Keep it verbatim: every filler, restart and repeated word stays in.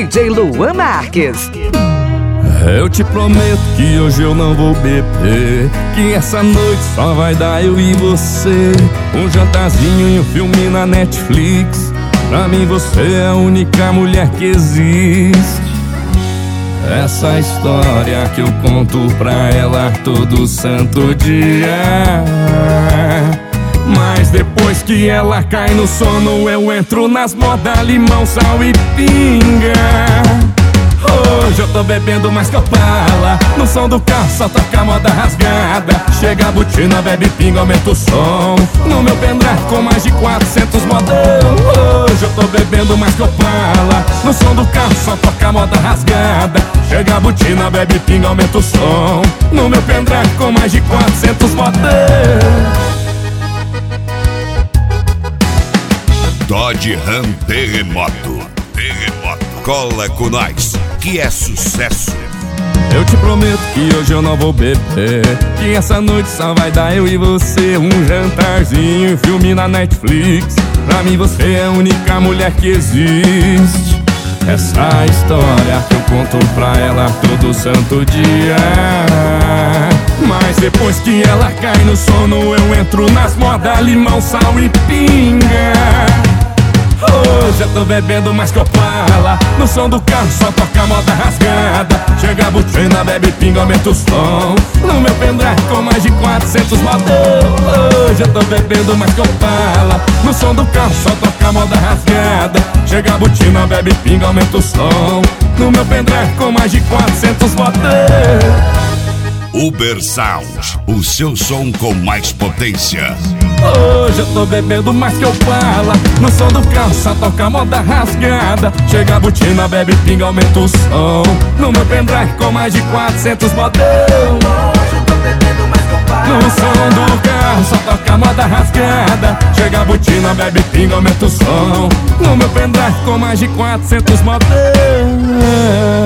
J Luan Marques. Eu te prometo que hoje eu não vou beber, que essa noite só vai dar eu e você. Um jantarzinho e um filme na Netflix. Pra mim você é a única mulher que existe. Essa história que eu conto pra ela todo santo dia. Mas depois que ela cai no sono, eu entro nas modas limão, sal e pinga. Hoje eu tô bebendo mais que Opala. No som do carro só toca moda rasgada. Chega a botina, bebe pinga, aumenta o som. No meu pendrive com mais de quatrocentos modão. Hoje eu tô bebendo mais que Opala. No som do carro só toca moda rasgada. Chega a botina, bebe pinga, aumenta o som. No meu pendrive com mais de quatrocentos modão. Dodge Ram Terremoto. Terremoto. Cola com nós, que é sucesso. Eu te prometo que hoje eu não vou beber, que essa noite só vai dar eu e você. Um jantarzinho, um filme na Netflix. Pra mim você é a única mulher que existe. Essa história que eu conto pra ela todo santo dia. Mas depois que ela cai no sono, eu entro nas modas limão, sal e pinga. Hoje eu tô bebendo mais que Opala. No som do carro só toca moda rasgada. Chega a botina, bebe pinga, aumenta o som. No meu pendrive com mais de quatrocentos modão. Hoje eu tô bebendo mais que Opala. No som do carro só toca moda rasgada. Chega a botina, bebe pinga, aumenta o som. No meu pendrive com mais de quatrocentos modão. Uber Sound, o seu som com mais potência. Hoje eu tô bebendo mais que Opala. No som do carro só toca moda rasgada. Chega a botina, bebe pinga, aumenta o som. No meu pendrive com mais de quatrocentos modão. Hoje eu tô bebendo mais que Opala. No som do carro só toca moda rasgada. Chega a botina, bebe pinga, aumenta o som. No meu pendrive com mais de quatrocentos modão.